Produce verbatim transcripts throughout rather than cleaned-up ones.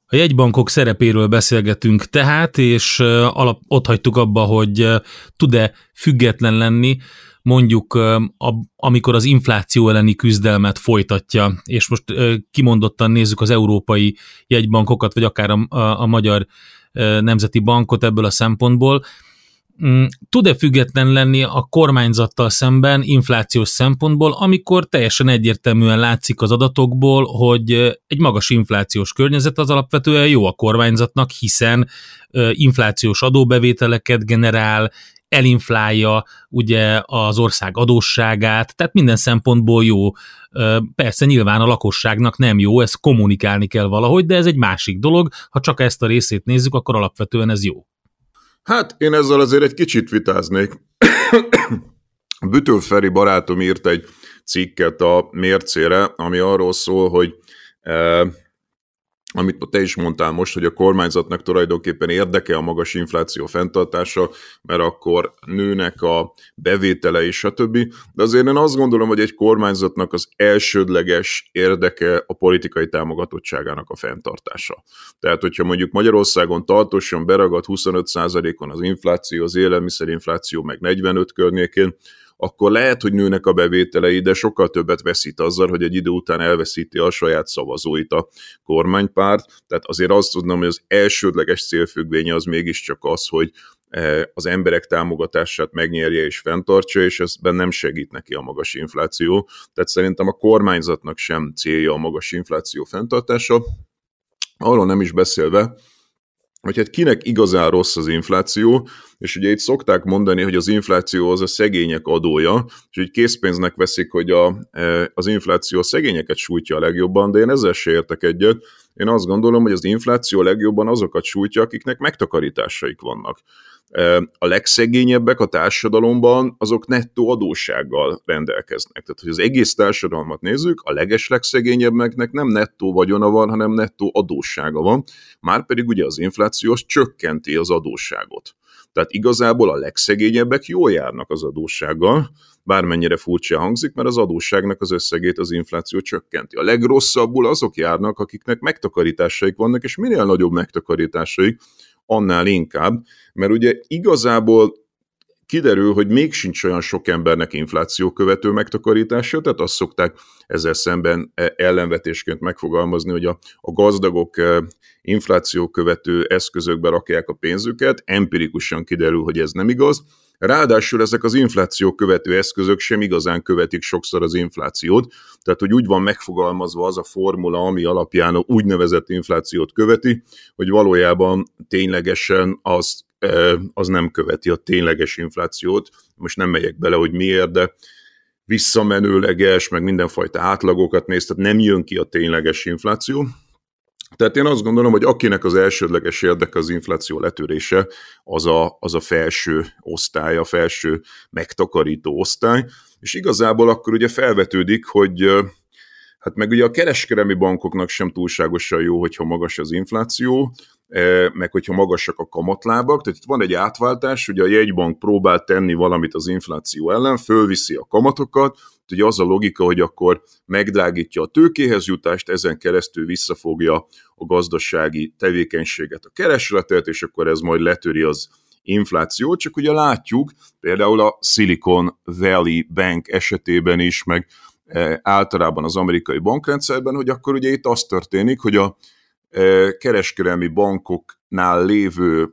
A jegybankok szerepéről beszélgetünk tehát, és alap, ott hagytuk abba, hogy tud-e független lenni, mondjuk amikor az infláció elleni küzdelmet folytatja, és most kimondottan nézzük az európai jegybankokat, vagy akár a, a, a Magyar Nemzeti Bankot ebből a szempontból. Tud-e független lenni a kormányzattal szemben inflációs szempontból, amikor teljesen egyértelműen látszik az adatokból, hogy egy magas inflációs környezet az alapvetően jó a kormányzatnak, hiszen inflációs adóbevételeket generál, elinflálja ugye az ország adósságát, tehát minden szempontból jó. Persze nyilván a lakosságnak nem jó, ezt kommunikálni kell valahogy, de ez egy másik dolog, ha csak ezt a részét nézzük, akkor alapvetően ez jó. Hát én ezzel azért egy kicsit vitáznék. Bütő Feri barátom írt egy cikket a Mércére, ami arról szól, hogy eh, amit te is mondtál most, hogy a kormányzatnak tulajdonképpen érdeke a magas infláció fenntartása, mert akkor nőnek a bevételei, stb. De azért én azt gondolom, hogy egy kormányzatnak az elsődleges érdeke a politikai támogatottságának a fenntartása. Tehát, hogyha mondjuk Magyarországon tartósan beragad huszonöt százalékon az infláció, az élelmiszerinfláció meg negyvenöt környékén, akkor lehet, hogy nőnek a bevételei, de sokkal többet veszít azzal, hogy egy idő után elveszíti a saját szavazóit a kormánypárt. Tehát azért azt tudnom, hogy az elsődleges célfüggvénye az mégiscsak az, hogy az emberek támogatását megnyerje és fenntartsa, és ezben nem segít neki a magas infláció. Tehát szerintem a kormányzatnak sem célja a magas infláció fenntartása. Arról nem is beszélve, hogy hát kinek igazán rossz az infláció, és ugye itt szokták mondani, hogy az infláció az a szegények adója, és így készpénznek veszik, hogy a, az infláció a szegényeket sújtja a legjobban, de én ezzel se értek egyet. Én azt gondolom, hogy az infláció legjobban azokat sújtja, akiknek megtakarításaik vannak. A legszegényebbek a társadalomban azok nettó adóssággal rendelkeznek. Tehát, hogy az egész társadalmat nézzük, a legeslegszegényebbeknek nem nettó vagyona van, hanem nettó adóssága van, márpedig ugye az infláció az csökkenti az adósságot. Tehát igazából a legszegényebbek jól járnak az adóssággal, bármennyire furcsa hangzik, mert az adósságnak az összegét az infláció csökkenti. A legrosszabbul azok járnak, akiknek megtakarításaik vannak, és minél nagyobb megtakarításaik, annál inkább, mert ugye igazából kiderül, hogy még sincs olyan sok embernek infláció követő megtakarítása, tehát azt szokták ezzel szemben ellenvetésként megfogalmazni, hogy a, a gazdagok infláció követő eszközökbe rakják a pénzüket, empirikusan kiderül, hogy ez nem igaz. Ráadásul ezek az infláció követő eszközök sem igazán követik sokszor az inflációt, tehát hogy úgy van megfogalmazva az a formula, ami alapján a úgynevezett inflációt követi, hogy valójában ténylegesen az, az nem követi a tényleges inflációt. Most nem megyek bele, hogy miért, de visszamenőleges, meg mindenfajta átlagokat néz, tehát nem jön ki a tényleges infláció. Tehát én azt gondolom, hogy akinek az elsődleges érdeke az infláció letörése, az a, az a felső osztály, a felső megtakarító osztály, és igazából akkor ugye felvetődik, hogy hát meg ugye a kereskedelmi bankoknak sem túlságosan jó, hogyha magas az infláció, meg hogyha magasak a kamatlábak, tehát itt van egy átváltás, ugye a jegybank próbál tenni valamit az infláció ellen, fölviszi a kamatokat, ugye az a logika, hogy akkor megdrágítja a tőkéhez jutást, ezen keresztül visszafogja a gazdasági tevékenységet, a keresletet, és akkor ez majd letöri az inflációt, csak ugye látjuk, például a Silicon Valley Bank esetében is, meg általában az amerikai bankrendszerben, hogy akkor ugye itt az történik, hogy a kereskedelmi bankoknál lévő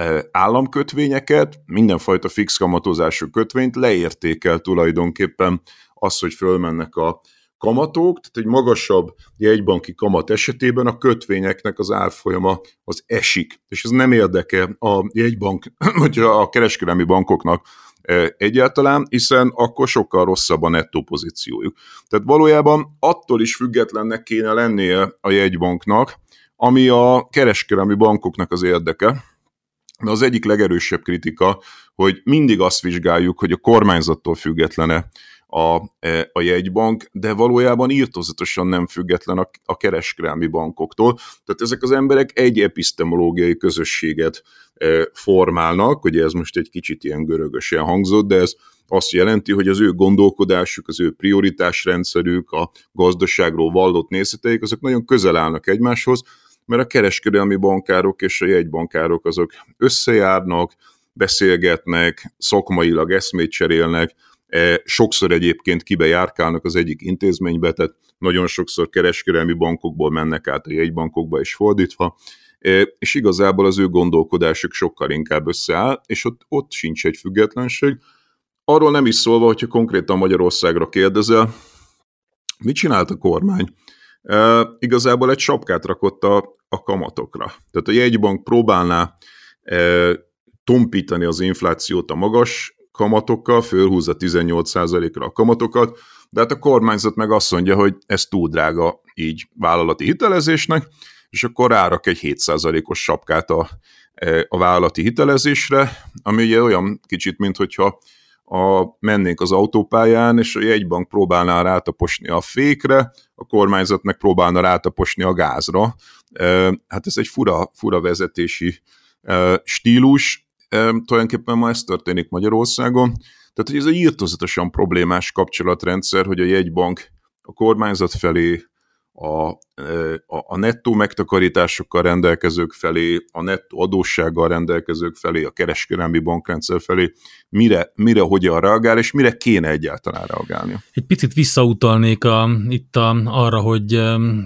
államkötvényeket, mindenfajta fix kamatozású kötvényt leértékel tulajdonképpen az, hogy fölmennek a kamatok, tehát egy magasabb jegybanki kamat esetében a kötvényeknek az árfolyama az esik, és ez nem érdeke a jegybank, vagy a kereskedelmi bankoknak egyáltalán, hiszen akkor sokkal rosszabb a nettó pozíciójuk. Tehát valójában attól is függetlennek kéne lennie a jegybanknak, ami a kereskedelmi bankoknak az érdeke. De az egyik legerősebb kritika, hogy mindig azt vizsgáljuk, hogy a kormányzattól függetlene a, a jegybank, de valójában irtózatosan nem független a, a kereskedelmi bankoktól. Tehát ezek az emberek egy epistemológiai közösséget formálnak, ugye ez most egy kicsit ilyen görögösen hangzott, de ez azt jelenti, hogy az ő gondolkodásuk, az ő prioritásrendszerük, a gazdaságról vallott nézeteik, azok nagyon közel állnak egymáshoz, mert a kereskedelmi bankárok és a jegybankárok azok összejárnak, beszélgetnek, szakmailag eszmét cserélnek, sokszor egyébként kibe járkálnak az egyik intézménybe, tehát nagyon sokszor kereskedelmi bankokból mennek át a jegybankokba és fordítva, és igazából az ő gondolkodásuk sokkal inkább összeáll, és ott, ott sincs egy függetlenség. Arról nem is szólva, hogyha konkrétan Magyarországra kérdezel, mit csinált a kormány? E, igazából egy sapkát rakott a, a kamatokra. Tehát a jegybank próbálná e, tompítani az inflációt a magas kamatokkal, fölhúzza tizennyolc százalékra a kamatokat, de hát a kormányzat meg azt mondja, hogy ez túl drága így vállalati hitelezésnek, és akkor rárak egy hét százalékos sapkát a, a vállalati hitelezésre, ami ugye olyan kicsit, mint hogyha a, mennénk az autópályán, és a jegybank próbálná rátaposni a fékre, a kormányzat meg próbálna rátaposni a gázra. Hát ez egy fura, fura vezetési stílus. Tulajdonképpen ma ez történik Magyarországon. Tehát, hogy ez egy írtózatosan problémás kapcsolatrendszer, hogy a jegybank a kormányzat felé, a, a, a nettó megtakarításokkal rendelkezők felé, a nettó adóssággal rendelkezők felé, a kereskedelmi bankrendszer felé, mire, mire hogyan reagál, és mire kéne egyáltalán reagálni. Egy picit visszautalnék a, itt a, arra, hogy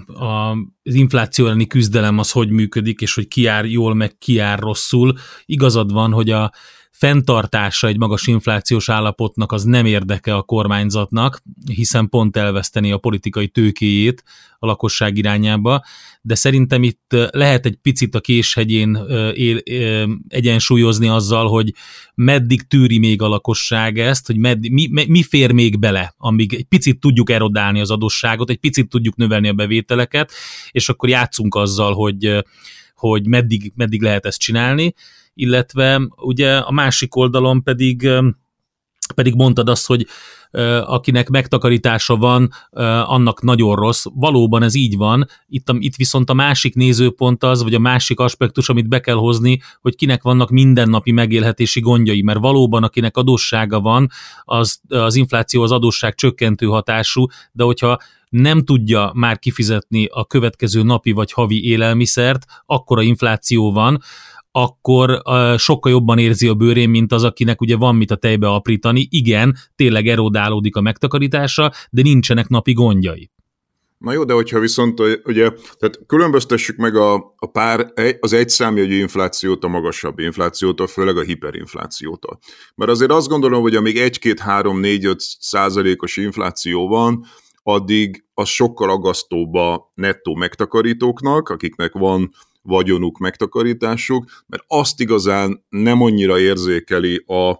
a, az infláció elleni küzdelem az hogy működik, és hogy ki jár jól, meg ki jár rosszul. Igazad van, hogy a fenntartása egy magas inflációs állapotnak az nem érdeke a kormányzatnak, hiszen pont elveszteni a politikai tőkéjét a lakosság irányába, de szerintem itt lehet egy picit a késhegyén él, egyensúlyozni azzal, hogy meddig tűri még a lakosság ezt, hogy meddig, mi, mi fér még bele, amíg egy picit tudjuk erodálni az adósságot, egy picit tudjuk növelni a bevételeket, és akkor játszunk azzal, hogy, hogy meddig, meddig lehet ezt csinálni, illetve ugye a másik oldalon pedig, pedig mondtad azt, hogy akinek megtakarítása van, annak nagyon rossz. Valóban ez így van, itt, itt viszont a másik nézőpont az, vagy a másik aspektus, amit be kell hozni, hogy kinek vannak mindennapi megélhetési gondjai, mert valóban akinek adóssága van, az, az infláció az adósság csökkentő hatású, de hogyha nem tudja már kifizetni a következő napi vagy havi élelmiszert, akkora infláció van, akkor uh, sokkal jobban érzi a bőrén, mint az, akinek ugye van mit a tejbe aprítani. Igen, tényleg erodálódik a megtakarítása, de nincsenek napi gondjai. Na jó, de hogyha viszont ugye, tehát különböztessük meg a, a pár, az egyszámjegyű inflációt a magasabb inflációtól, főleg a hiperinflációtól. Mert azért azt gondolom, hogy amíg egy, két, három, négy, öt százalékos infláció van, addig az sokkal aggasztóbb a nettó megtakarítóknak, akiknek van vagyonuk, megtakarításuk, mert azt igazán nem annyira érzékeli a,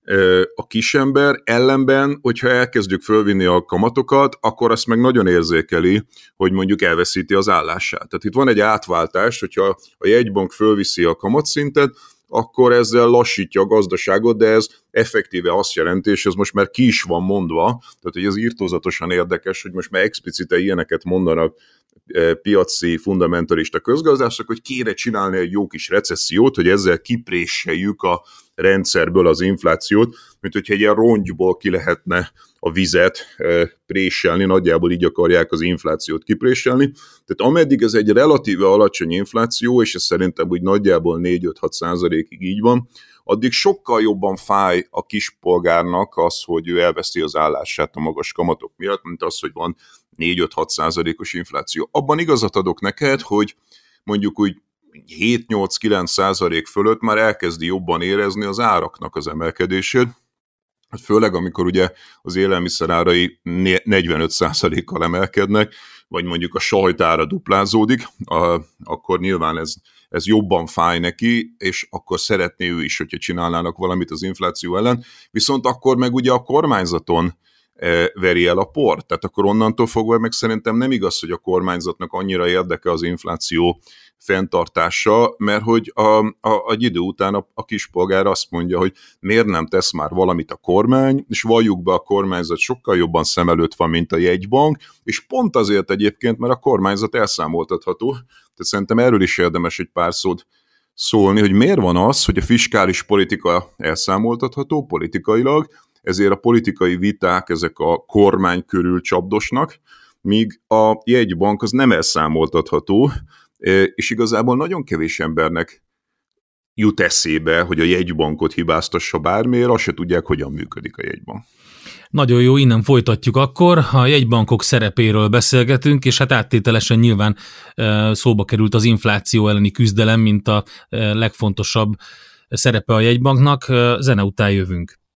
a kisember, ellenben, hogyha elkezdjük fölvinni a kamatokat, akkor azt meg nagyon érzékeli, hogy mondjuk elveszíti az állását. Tehát itt van egy átváltás, hogyha a jegybank fölviszi a kamatszintet, akkor ezzel lassítja a gazdaságot, de ez effektíve azt jelenti, és ez most már ki is van mondva, tehát hogy ez írtózatosan érdekes, hogy most már explicite ilyeneket mondanak piaci fundamentalista közgazdászok, hogy kéne csinálni egy jó kis recessziót, hogy ezzel kipréseljük a rendszerből az inflációt, mint hogyha egy ilyen rongyból ki lehetne a vizet préselni, nagyjából így akarják az inflációt kipréselni. Tehát ameddig ez egy relatíve alacsony infláció, és ez szerintem úgy nagyjából négy-öt-hat százalékig így van, addig sokkal jobban fáj a kispolgárnak az, hogy ő elveszti az állását a magas kamatok miatt, mint az, hogy van négy-öt-hat százalékos infláció. Abban igazat adok neked, hogy mondjuk úgy hét-nyolc-kilenc százalék fölött már elkezdi jobban érezni az áraknak az emelkedését, főleg amikor ugye az élelmiszer árai negyvenöt százalékkal emelkednek, vagy mondjuk a sajtára duplázódik, akkor nyilván ez, ez jobban fáj neki, és akkor szeretné ő is, hogyha csinálnának valamit az infláció ellen, viszont akkor meg ugye a kormányzaton veri el a port. Tehát akkor onnantól fogva meg szerintem nem igaz, hogy a kormányzatnak annyira érdeke az infláció fenntartása, mert hogy a, a, egy idő után a, a kispolgár azt mondja, hogy miért nem tesz már valamit a kormány, és valljuk be, a kormányzat sokkal jobban szem előtt van, mint a jegybank, és pont azért egyébként, mert a kormányzat elszámoltatható. Tehát szerintem erről is érdemes egy pár szót szólni, hogy miért van az, hogy a fiskális politika elszámoltatható politikailag, ezért a politikai viták ezek a kormány körül csapdosnak, míg a jegybank az nem elszámoltatható, és igazából nagyon kevés embernek jut eszébe, hogy a jegybankot hibáztassa bármiért, azt se tudják, hogyan működik a jegybank. Nagyon jó, innen folytatjuk akkor. A jegybankok szerepéről beszélgetünk, és hát áttételesen nyilván szóba került az infláció elleni küzdelem, mint a legfontosabb szerepe a jegybanknak. Zene után jövünk.